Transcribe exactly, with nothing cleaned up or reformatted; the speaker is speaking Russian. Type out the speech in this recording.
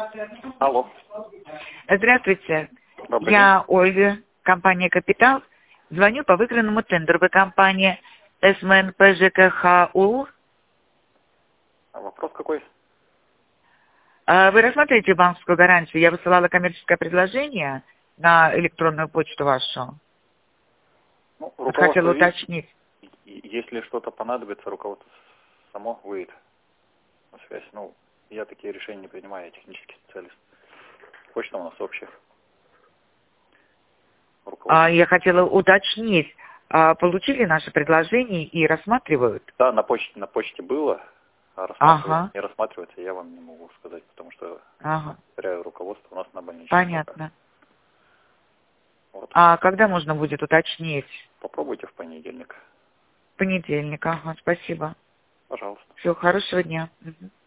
Алло. Здравствуйте. Добрый Я Ольга, компания «Капитал». Звоню по выигранному тендеру. Вы компания СМН ПЖКХУ. А вопрос какой? Вы рассматриваете банковскую гарантию? Я высылала коммерческое предложение на электронную почту вашу. Ну, Хотела видит, уточнить. если что-то понадобится, руководство само выйдет на связь. Ну, я такие решения не принимаю, я технический специалист. Почта у нас общая. А, я хотела уточнить, а, получили наше предложение и рассматривают? Да, на почте, на почте было, а рассматривать, Ага. не рассматривается, я вам не могу сказать, потому что Ага. теряю руководство у нас на больничном. Понятно. Вот. А когда можно будет уточнить? Попробуйте в понедельник. Понедельник, ага, спасибо. Пожалуйста. Всего хорошего дня. Угу.